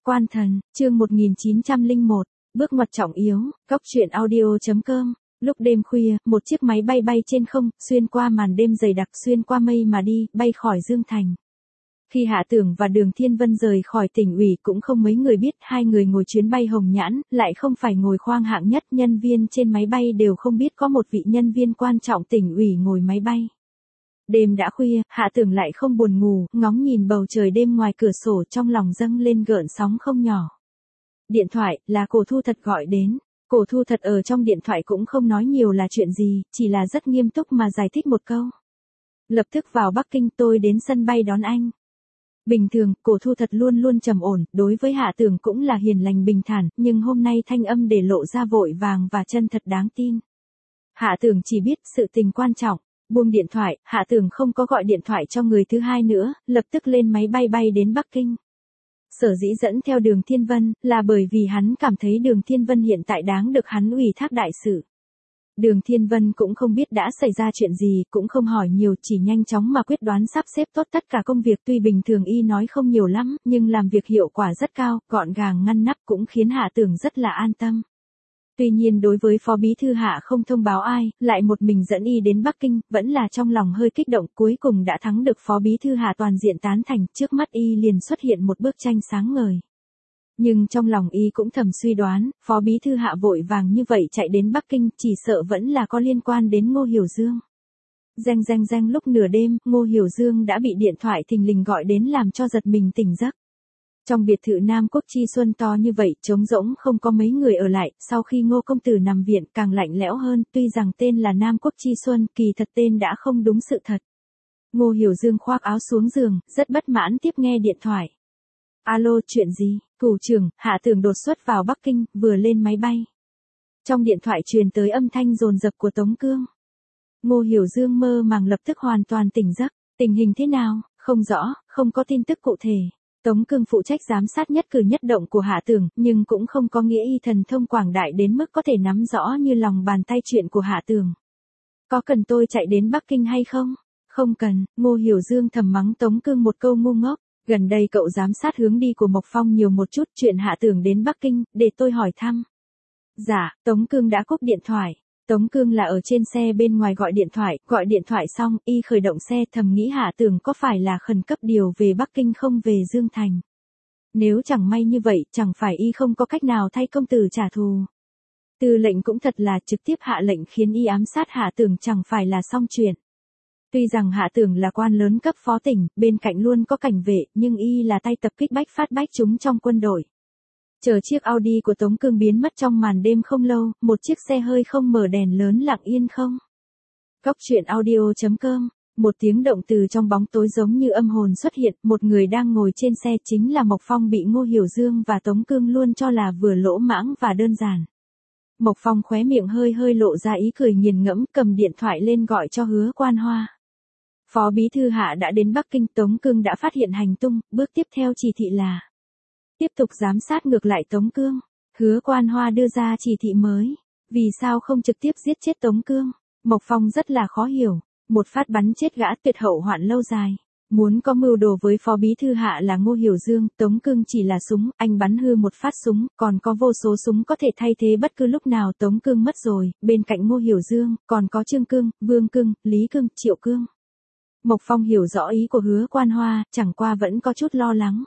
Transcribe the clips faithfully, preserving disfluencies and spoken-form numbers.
Quan thần, chương một nghìn chín trăm lẻ một, bước ngoặt trọng yếu, góc truyện audio.com. Lúc đêm khuya, một chiếc máy bay bay trên không, xuyên qua màn đêm dày đặc, xuyên qua mây mà đi, bay khỏi Dương Thành. Khi Hạ Tưởng và Đường Thiên Vân rời khỏi tỉnh ủy cũng không mấy người biết hai người ngồi chuyến bay Hồng Nhãn, lại không phải ngồi khoang hạng nhất, nhân viên trên máy bay đều không biết có một vị nhân viên quan trọng tỉnh ủy ngồi máy bay. Đêm đã khuya, Hạ Tưởng lại không buồn ngủ, ngóng nhìn bầu trời đêm ngoài cửa sổ, trong lòng dâng lên gợn sóng không nhỏ. Điện thoại, là Cổ Thu Thật gọi đến. Cổ Thu Thật ở trong điện thoại cũng không nói nhiều là chuyện gì, chỉ là rất nghiêm túc mà giải thích một câu. Lập tức vào Bắc Kinh, tôi đến sân bay đón anh. Bình thường, Cổ Thu Thật luôn luôn trầm ổn, đối với Hạ Tưởng cũng là hiền lành bình thản, nhưng hôm nay thanh âm để lộ ra vội vàng và chân thật đáng tin. Hạ Tưởng chỉ biết sự tình quan trọng, buông điện thoại, Hạ Tưởng không có gọi điện thoại cho người thứ hai nữa, lập tức lên máy bay bay đến Bắc Kinh. Sở dĩ dẫn theo Đường Thiên Vân, là bởi vì hắn cảm thấy Đường Thiên Vân hiện tại đáng được hắn ủy thác đại sự. Đường Thiên Vân cũng không biết đã xảy ra chuyện gì, cũng không hỏi nhiều, chỉ nhanh chóng mà quyết đoán sắp xếp tốt tất cả công việc. Tuy bình thường y nói không nhiều lắm, nhưng làm việc hiệu quả rất cao, gọn gàng ngăn nắp cũng khiến Hạ Tưởng rất là an tâm. Tuy nhiên đối với Phó Bí Thư Hạ không thông báo ai, lại một mình dẫn y đến Bắc Kinh, vẫn là trong lòng hơi kích động, cuối cùng đã thắng được Phó Bí Thư Hạ toàn diện tán thành, trước mắt y liền xuất hiện một bức tranh sáng ngời. Nhưng trong lòng y cũng thầm suy đoán, Phó Bí Thư Hạ vội vàng như vậy chạy đến Bắc Kinh, chỉ sợ vẫn là có liên quan đến Ngô Hiểu Dương. Reng reng reng, lúc nửa đêm, Ngô Hiểu Dương đã bị điện thoại thình lình gọi đến làm cho giật mình tỉnh giấc. Trong biệt thự Nam Quốc Chi Xuân to như vậy, trống rỗng không có mấy người ở lại, sau khi Ngô công tử nằm viện càng lạnh lẽo hơn, tuy rằng tên là Nam Quốc Chi Xuân, kỳ thật tên đã không đúng sự thật. Ngô Hiểu Dương khoác áo xuống giường, rất bất mãn tiếp nghe điện thoại. Alo, chuyện gì? Thủ trưởng, Hạ Tưởng đột xuất vào Bắc Kinh, vừa lên máy bay. Trong điện thoại truyền tới âm thanh dồn dập của Tống Cương. Ngô Hiểu Dương mơ màng lập tức hoàn toàn tỉnh giấc, tình hình thế nào, không rõ, không có tin tức cụ thể. Tống Cương phụ trách giám sát nhất cử nhất động của Hạ Tưởng, nhưng cũng không có nghĩa y thần thông quảng đại đến mức có thể nắm rõ như lòng bàn tay chuyện của Hạ Tưởng. Có cần tôi chạy đến Bắc Kinh hay không? Không cần, Ngô Hiểu Dương thầm mắng Tống Cương một câu ngu ngốc. Gần đây cậu giám sát hướng đi của Mộc Phong nhiều một chút, chuyện Hạ Tưởng đến Bắc Kinh, để tôi hỏi thăm. Dạ, Tống Cương đã cúp điện thoại. Tống Cương là ở trên xe bên ngoài gọi điện thoại, gọi điện thoại xong, y khởi động xe, thầm nghĩ Hạ Tưởng có phải là khẩn cấp điều về Bắc Kinh không về Dương Thành. Nếu chẳng may như vậy, chẳng phải y không có cách nào thay công tử trả thù. Tư lệnh cũng thật là trực tiếp hạ lệnh khiến y ám sát Hạ Tưởng, chẳng phải là xong chuyện. Tuy rằng Hạ Tưởng là quan lớn cấp phó tỉnh, bên cạnh luôn có cảnh vệ, nhưng y là tay tập kích bách phát bách chúng trong quân đội. Chờ chiếc Audi của Tống Cương biến mất trong màn đêm không lâu, một chiếc xe hơi không mở đèn lớn lặng yên không. Góc truyện audio.com, một tiếng động từ trong bóng tối giống như âm hồn xuất hiện, một người đang ngồi trên xe chính là Mộc Phong, bị Ngô Hiểu Dương và Tống Cương luôn cho là vừa lỗ mãng và đơn giản. Mộc Phong khóe miệng hơi hơi lộ ra ý cười nghiền ngẫm, cầm điện thoại lên gọi cho Hứa Quan Hoa. Phó Bí Thư Hạ đã đến Bắc Kinh, Tống Cương đã phát hiện hành tung, bước tiếp theo chỉ thị là tiếp tục giám sát ngược lại Tống Cương. Hứa Quan Hoa đưa ra chỉ thị mới, vì sao không trực tiếp giết chết Tống Cương? Mộc Phong rất là khó hiểu, một phát bắn chết gã tuyệt hậu hoạn lâu dài. Muốn có mưu đồ với Phó Bí Thư Hạ là Ngô Hiểu Dương, Tống Cương chỉ là súng, anh bắn hư một phát súng, còn có vô số súng có thể thay thế bất cứ lúc nào. Tống Cương mất rồi, bên cạnh Ngô Hiểu Dương, còn có Trương Cương, Vương Cương, Lý Cương, Triệu Cương. Mộc Phong hiểu rõ ý của Hứa Quan Hoa, chẳng qua vẫn có chút lo lắng.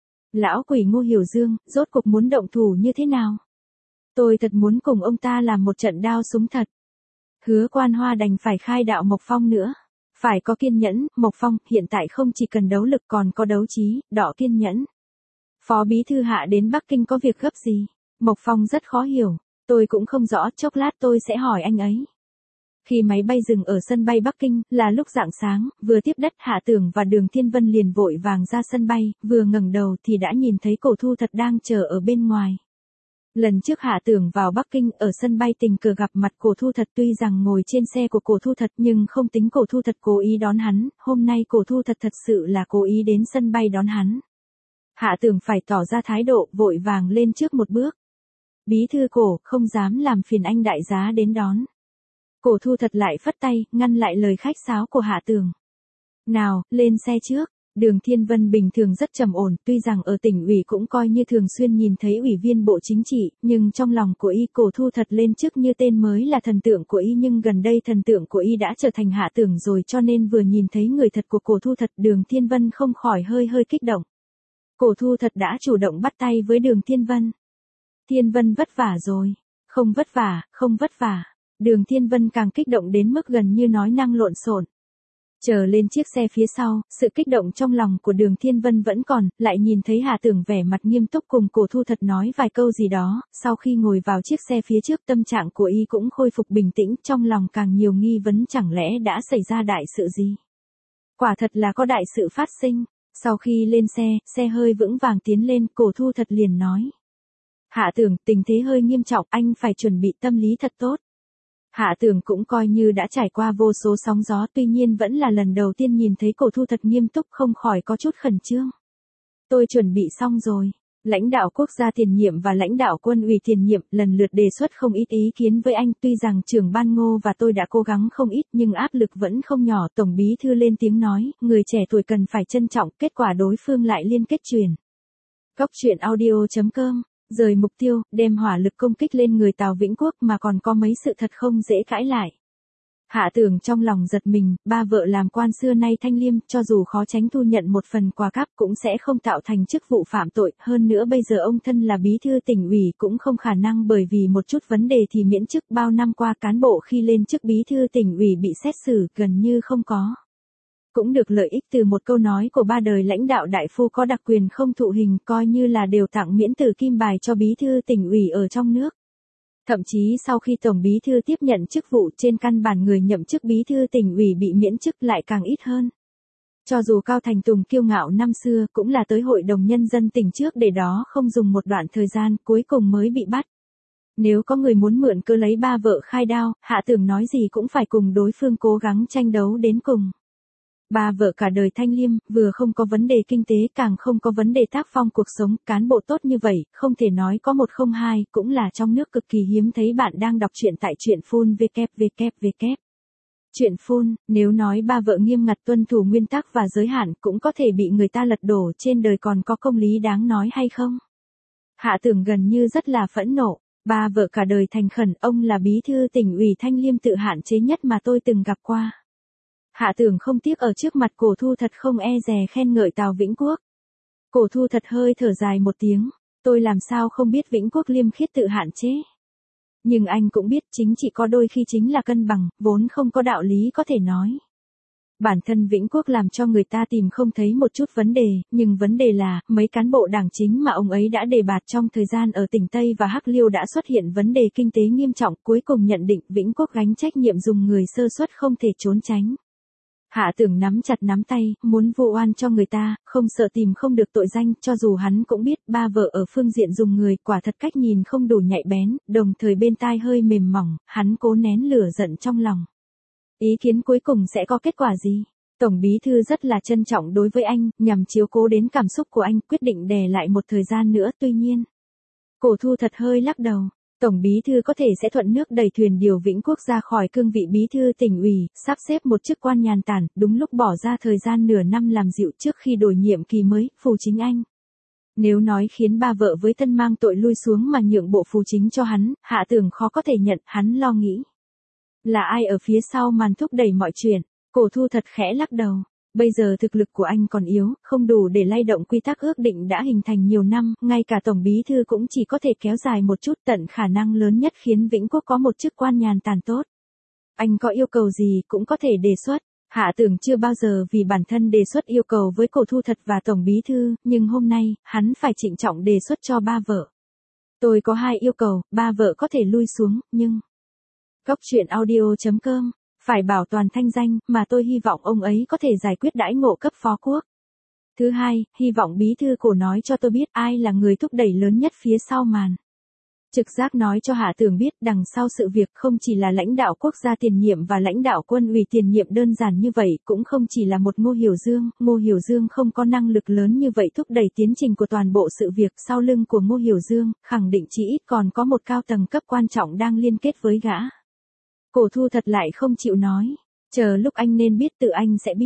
Lão quỷ Ngô Hiểu Dương, rốt cuộc muốn động thủ như thế nào? Tôi thật muốn cùng ông ta làm một trận đao súng thật. Hứa Quan Hoa đành phải khai đạo Mộc Phong nữa. Phải có kiên nhẫn, Mộc Phong, hiện tại không chỉ cần đấu lực còn có đấu trí, đọ kiên nhẫn. Phó Bí Thư Hạ đến Bắc Kinh có việc gấp gì? Mộc Phong rất khó hiểu, tôi cũng không rõ, chốc lát tôi sẽ hỏi anh ấy. Khi máy bay dừng ở sân bay Bắc Kinh, là lúc rạng sáng, vừa tiếp đất, Hạ Tưởng và Đường Thiên Vân liền vội vàng ra sân bay, vừa ngẩng đầu thì đã nhìn thấy Cổ Thu Thật đang chờ ở bên ngoài. Lần trước Hạ Tưởng vào Bắc Kinh, ở sân bay tình cờ gặp mặt Cổ Thu Thật, tuy rằng ngồi trên xe của Cổ Thu Thật nhưng không tính Cổ Thu Thật cố ý đón hắn, hôm nay Cổ Thu Thật thật sự là cố ý đến sân bay đón hắn. Hạ Tưởng phải tỏ ra thái độ, vội vàng lên trước một bước. Bí thư Cổ, không dám làm phiền anh đại giá đến đón. Cổ Thu Thật lại phất tay, ngăn lại lời khách sáo của Hạ Tưởng. Nào, lên xe trước. Đường Thiên Vân bình thường rất trầm ổn, tuy rằng ở tỉnh ủy cũng coi như thường xuyên nhìn thấy ủy viên bộ chính trị, nhưng trong lòng của y Cổ Thu thật lên chức như tên mới là thần tượng của y, nhưng gần đây thần tượng của y đã trở thành Hạ Tưởng rồi, cho nên vừa nhìn thấy người thật của Cổ Thu thật, Đường Thiên Vân không khỏi hơi hơi kích động. Cổ Thu thật đã chủ động bắt tay với Đường Thiên Vân. Thiên Vân vất vả rồi. Không vất vả, không vất vả. Đường Thiên Vân càng kích động đến mức gần như nói năng lộn xộn. Chờ lên chiếc xe phía sau, sự kích động trong lòng của Đường Thiên Vân vẫn còn, lại nhìn thấy Hạ Tưởng vẻ mặt nghiêm túc cùng Cổ Thu thật nói vài câu gì đó, sau khi ngồi vào chiếc xe phía trước tâm trạng của y cũng khôi phục bình tĩnh, trong lòng càng nhiều nghi vấn chẳng lẽ đã xảy ra đại sự gì. Quả thật là có đại sự phát sinh, sau khi lên xe, xe hơi vững vàng tiến lên, Cổ Thu thật liền nói. Hạ Tưởng, tình thế hơi nghiêm trọng, anh phải chuẩn bị tâm lý thật tốt. Hạ Tưởng cũng coi như đã trải qua vô số sóng gió, tuy nhiên vẫn là lần đầu tiên nhìn thấy Cổ Thu thật nghiêm túc, không khỏi có chút khẩn trương. Tôi chuẩn bị xong rồi. Lãnh đạo quốc gia tiền nhiệm và lãnh đạo quân ủy tiền nhiệm lần lượt đề xuất không ít ý kiến với anh, tuy rằng trưởng ban Ngô và tôi đã cố gắng không ít nhưng áp lực vẫn không nhỏ. Tổng bí thư lên tiếng nói, người trẻ tuổi cần phải trân trọng, kết quả đối phương lại liên kết truyền. Góc truyện audio chấm com rời mục tiêu, đem hỏa lực công kích lên người Tào Vĩnh Quốc mà còn có mấy sự thật không dễ cãi lại. Hạ Tưởng trong lòng giật mình, ba vợ làm quan xưa nay thanh liêm, cho dù khó tránh thu nhận một phần quà cáp cũng sẽ không tạo thành chức vụ phạm tội, hơn nữa bây giờ ông thân là bí thư tỉnh ủy cũng không khả năng bởi vì một chút vấn đề thì miễn chức, bao năm qua cán bộ khi lên chức bí thư tỉnh ủy bị xét xử gần như không có. Cũng được lợi ích từ một câu nói của ba đời lãnh đạo đại phu có đặc quyền không thụ hình, coi như là đều tặng miễn tử kim bài cho bí thư tỉnh ủy ở trong nước. Thậm chí sau khi Tổng bí thư tiếp nhận chức vụ, trên căn bản người nhậm chức bí thư tỉnh ủy bị miễn chức lại càng ít hơn. Cho dù Cao Thành Tùng kiêu ngạo năm xưa cũng là tới Hội đồng Nhân dân tỉnh trước để đó không dùng một đoạn thời gian cuối cùng mới bị bắt. Nếu có người muốn mượn cơ lấy ba vợ khai đao, Hạ Tưởng nói gì cũng phải cùng đối phương cố gắng tranh đấu đến cùng. Ba vợ cả đời thanh liêm, vừa không có vấn đề kinh tế càng không có vấn đề tác phong cuộc sống, cán bộ tốt như vậy, không thể nói có một không hai, cũng là trong nước cực kỳ hiếm thấy. Bạn đang đọc truyện tại truyện phun vê kép vê kép vê kép. Truyện phun, nếu nói ba vợ nghiêm ngặt tuân thủ nguyên tắc và giới hạn cũng có thể bị người ta lật đổ, trên đời còn có công lý đáng nói hay không? Hạ Tưởng gần như rất là phẫn nộ, ba vợ cả đời thành khẩn, ông là bí thư tỉnh ủy thanh liêm tự hạn chế nhất mà tôi từng gặp qua. Hạ Tưởng không tiếc ở trước mặt Cổ Thu thật không e dè khen ngợi Tào Vĩnh Quốc. Cổ Thu thật hơi thở dài một tiếng, tôi làm sao không biết Vĩnh Quốc liêm khiết tự hạn chế. Nhưng anh cũng biết chính trị có đôi khi chính là cân bằng, vốn không có đạo lý có thể nói. Bản thân Vĩnh Quốc làm cho người ta tìm không thấy một chút vấn đề, nhưng vấn đề là, mấy cán bộ đảng chính mà ông ấy đã đề bạt trong thời gian ở tỉnh Tây và Hắc Liêu đã xuất hiện vấn đề kinh tế nghiêm trọng, cuối cùng nhận định Vĩnh Quốc gánh trách nhiệm dùng người sơ suất không thể trốn tránh. Hạ Tưởng nắm chặt nắm tay, muốn vu oan cho người ta, không sợ tìm không được tội danh, cho dù hắn cũng biết ba vợ ở phương diện dùng người quả thật cách nhìn không đủ nhạy bén, đồng thời bên tai hơi mềm mỏng, hắn cố nén lửa giận trong lòng. Ý kiến cuối cùng sẽ có kết quả gì? Tổng bí thư rất là trân trọng đối với anh, nhằm chiếu cố đến cảm xúc của anh, quyết định đè lại một thời gian nữa, tuy nhiên. Cổ Thu thật hơi lắc đầu. Tổng bí thư có thể sẽ thuận nước đẩy thuyền điều Vĩnh Quốc ra khỏi cương vị bí thư tỉnh ủy, sắp xếp một chức quan nhàn tản, đúng lúc bỏ ra thời gian nửa năm làm dịu trước khi đổi nhiệm kỳ mới, Phù Chính Anh. Nếu nói khiến ba vợ với thân mang tội lui xuống mà nhượng bộ Phù Chính cho hắn, Hạ Tưởng khó có thể nhận, hắn lo nghĩ. Là ai ở phía sau màn thúc đẩy mọi chuyện? Cổ Thu thật khẽ lắc đầu. Bây giờ thực lực của anh còn yếu, không đủ để lay động quy tắc ước định đã hình thành nhiều năm, ngay cả Tổng bí thư cũng chỉ có thể kéo dài một chút, tận khả năng lớn nhất khiến Vĩnh Quốc có một chức quan nhàn tản tốt. Anh có yêu cầu gì cũng có thể đề xuất. Hạ Tưởng chưa bao giờ vì bản thân đề xuất yêu cầu với Cổ Thu thật và Tổng bí thư, nhưng hôm nay, hắn phải trịnh trọng đề xuất cho ba vợ. Tôi có hai yêu cầu, ba vợ có thể lui xuống, nhưng... Góc truyện audio chấm com phải bảo toàn thanh danh, mà tôi hy vọng ông ấy có thể giải quyết đãi ngộ cấp phó quốc. Thứ hai, hy vọng bí thư Cổ nói cho tôi biết ai là người thúc đẩy lớn nhất phía sau màn. Trực giác nói cho Hạ Tưởng biết đằng sau sự việc không chỉ là lãnh đạo quốc gia tiền nhiệm và lãnh đạo quân ủy tiền nhiệm đơn giản như vậy, cũng không chỉ là một Ngô Hiểu Dương, Ngô Hiểu Dương không có năng lực lớn như vậy thúc đẩy tiến trình của toàn bộ sự việc, sau lưng của Ngô Hiểu Dương, khẳng định chỉ ít còn có một cao tầng cấp quan trọng đang liên kết với gã. Cổ Thu thật lại không chịu nói, chờ lúc anh nên biết tự anh sẽ biết.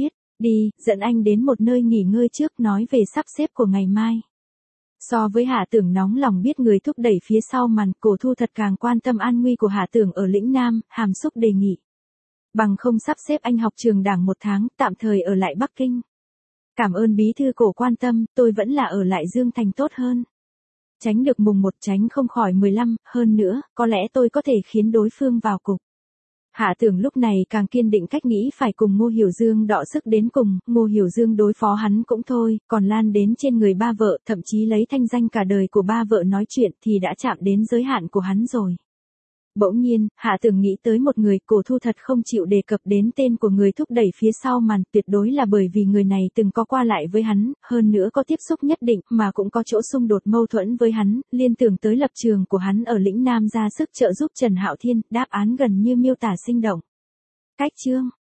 Đi, dẫn anh đến một nơi nghỉ ngơi trước nói về sắp xếp của ngày mai. So với Hạ Tưởng nóng lòng biết người thúc đẩy phía sau màn, Cổ Thu thật càng quan tâm an nguy của Hạ Tưởng ở lĩnh Nam, hàm xúc đề nghị. Bằng không sắp xếp anh học trường đảng một tháng, tạm thời ở lại Bắc Kinh. Cảm ơn bí thư Cổ quan tâm, tôi vẫn là ở lại Dương Thành tốt hơn. Tránh được mùng một tránh không khỏi mười lăm, hơn nữa, có lẽ tôi có thể khiến đối phương vào cục. Hạ Tưởng lúc này càng kiên định cách nghĩ phải cùng Ngô Hiểu Dương đọ sức đến cùng, Ngô Hiểu Dương đối phó hắn cũng thôi, còn lan đến trên người ba vợ, thậm chí lấy thanh danh cả đời của ba vợ nói chuyện thì đã chạm đến giới hạn của hắn rồi. Bỗng nhiên, Hạ Tưởng nghĩ tới một người, Cổ Thu thật không chịu đề cập đến tên của người thúc đẩy phía sau màn, tuyệt đối là bởi vì người này từng có qua lại với hắn, hơn nữa có tiếp xúc nhất định mà cũng có chỗ xung đột mâu thuẫn với hắn, liên tưởng tới lập trường của hắn ở lĩnh Nam ra sức trợ giúp Trần Hạo Thiên, đáp án gần như miêu tả sinh động. Cách chương